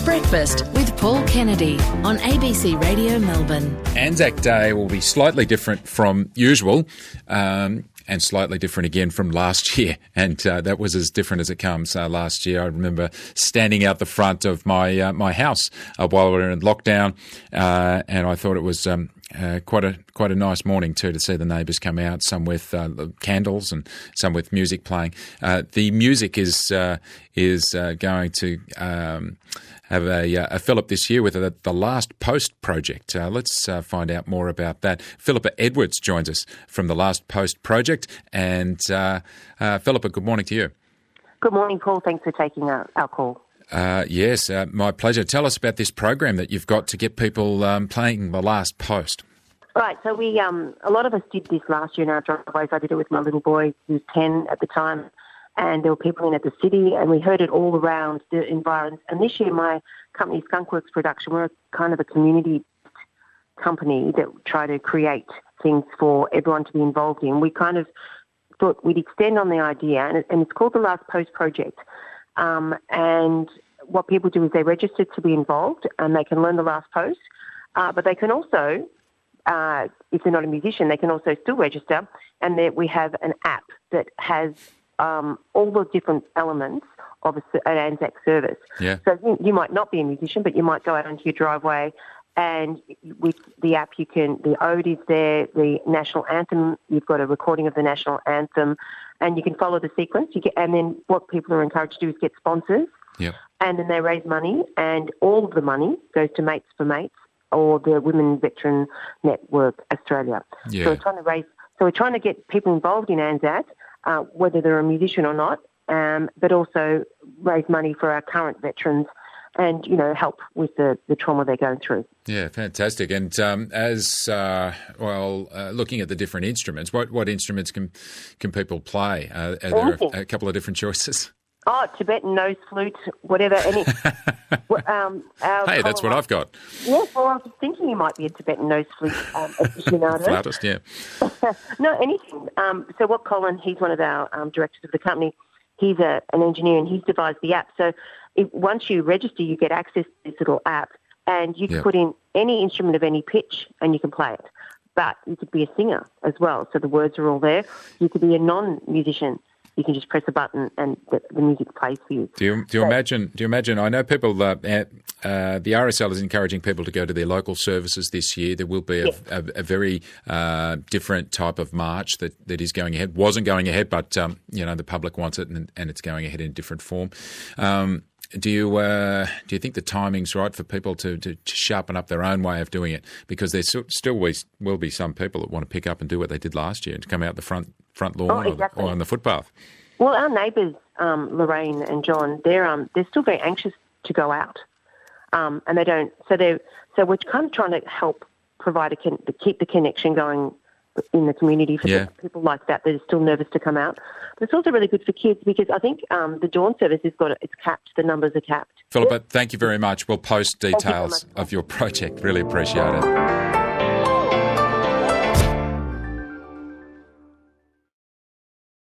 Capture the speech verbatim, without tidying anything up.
Breakfast with Paul Kennedy on A B C Radio Melbourne. Anzac Day will be slightly different from usual um, and slightly different again from last year. And uh, that was as different as it comes. Uh, last year, I remember standing out the front of my uh, my house uh, while we were in lockdown, uh, and I thought it was um, uh, quite a quite a nice morning too to see the neighbours come out, some with uh, candles and some with music playing. Uh, the music is uh, is uh, going to um, have a, uh, a Philip this year with the, the Last Post project. Uh, let's uh, find out more about that. Philippa Edwards joins us from the Last Post project. And uh, uh, Philippa, good morning to you. Good morning, Paul. Thanks for taking our, our call. Uh, yes, uh, my pleasure. Tell us about this program that you've got to get people um, playing the Last Post. Right, so we, um, a lot of us did this last year in our driveways. I did it with my little boy, who was ten at the time. And there were people in at the city, and we heard it all around the environs. And this year, my company, Skunkworks Production, we're kind of a community company that try to create things for everyone to be involved in. We kind of thought we'd extend on the idea, and, it, and it's called the Last Post Project. Um, and what people do is they register to be involved, and they can learn the last post. Uh, but they can also, uh, if they're not a musician, they can also still register. And there we have an app that has Um, all the different elements of a, an Anzac service. Yeah. So you, you might not be a musician, but you might go out onto your driveway, and with the app you can, the ode is there, the national anthem, you've got a recording of the national anthem, and you can follow the sequence. You get, and then what people are encouraged to do is get sponsors, yeah. and then they raise money, and all of the money goes to Mates for Mates or the Women Veteran Network Australia. Yeah. So we're trying to raise, so we're trying to get people involved in Anzac, Uh, whether they're a musician or not, um, but also raise money for our current veterans and, you know, help with the, the trauma they're going through. Yeah, fantastic. And um, as, uh, well, uh, looking at the different instruments, what, what instruments can can people play? Uh, are there a, a couple of different choices? Oh, Tibetan nose flute, whatever. Any. um, our hey, that's what I've got. Yeah, well, I was thinking you might be a Tibetan nose flute um, aficionado. Flautist, yeah. No, anything. Um, so what Colin, he's one of our um, directors of the company, he's a, an engineer and he's devised the app. So if, once you register, you get access to this little app and you can yep. put in any instrument of any pitch and you can play it. But you could be a singer as well, so the words are all there. You could be a non-musician. You can just press a button and the, the music plays for you. Do you do you so, imagine? Do you imagine? I know people. Uh, uh, the R S L is encouraging people to go to their local services this year. There will be a, yes. a, a very uh, different type of march that, that is going ahead. Wasn't going ahead, but um, you know the public wants it, and, and it's going ahead in different form. Um, do you uh, do you think the timing's right for people to, to, to sharpen up their own way of doing it? Because there still will be some people that want to pick up and do what they did last year and to come out the front. front lawn oh, exactly. or, or on the footpath. Well, our neighbours, um, Lorraine and John, they're um, they're still very anxious to go out, um, and they don't. So they so we're kind of trying to help provide a con- keep the connection going in the community for yeah. people like that that are still nervous to come out. But it's also really good for kids because I think um, the dawn service has got it's capped. The numbers are capped. Philippa, thank you very much. We'll post details of your project. Really appreciate it.